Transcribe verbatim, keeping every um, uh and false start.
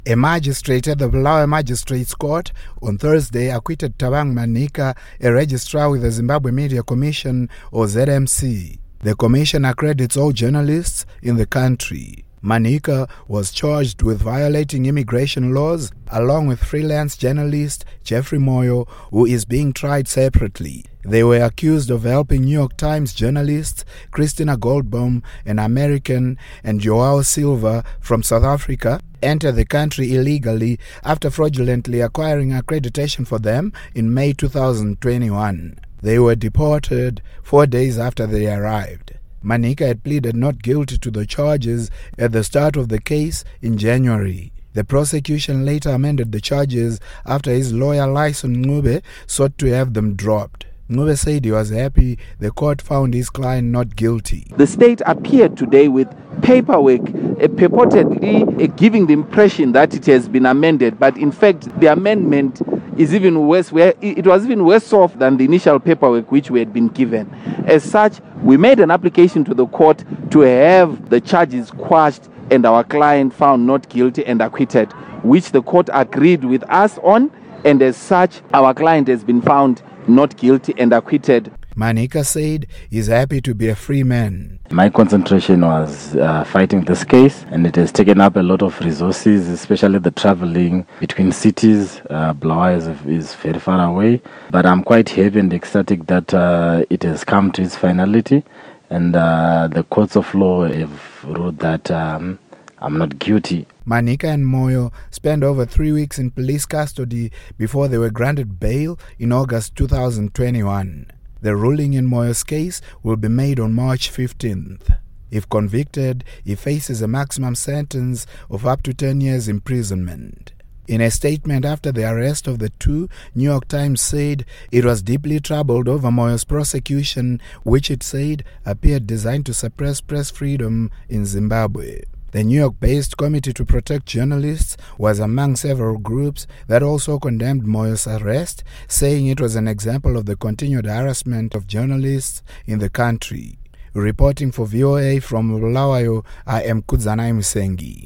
A magistrate at the Bulawayo Magistrates Court on Thursday acquitted Thabang Manika, a registrar with the Zimbabwe Media Commission, or Z M C. The commission accredits all journalists in the country. Manika was charged with violating immigration laws along with freelance journalist Jeffrey Moyo, who is being tried separately. They were accused of helping New York Times journalists Christina Goldbaum, an American, and Joao Silva from South Africa enter the country illegally after fraudulently acquiring accreditation for them in May two thousand twenty-one. They were deported four days after they arrived. Manika had pleaded not guilty to the charges at the start of the case in January. The prosecution later amended the charges after his lawyer Lyson Ncube sought to have them dropped. Ncube said he was happy the court found his client not guilty. The state appeared today with paperwork uh, purportedly uh, giving the impression that it has been amended, but in fact the amendment is even worse, where it was even worse off than the initial paperwork which we had been given. As such, we made an application to the court to have the charges quashed and our client found not guilty and acquitted, which the court agreed with us on, and as such, our client has been found not guilty and acquitted. Manika said he's happy to be a free man. My concentration was uh, fighting this case, and it has taken up a lot of resources, especially the traveling between cities. Uh, Bulawayo is, is very far away, but I'm quite happy and ecstatic that uh, it has come to its finality, and uh, the courts of law have ruled that um, I'm not guilty. Manika and Moyo spent over three weeks in police custody before they were granted bail in August two thousand twenty-one. The ruling in Moyo's case will be made on March fifteenth. If convicted, he faces a maximum sentence of up to ten years imprisonment. In a statement after the arrest of the two, New York Times said it was deeply troubled over Moyo's prosecution, which it said appeared designed to suppress press freedom in Zimbabwe. The New York-based Committee to Protect Journalists was among several groups that also condemned Moyo's arrest, saying it was an example of the continued harassment of journalists in the country. Reporting for V O A from Bulawayo, I am Kudzanai Musengi.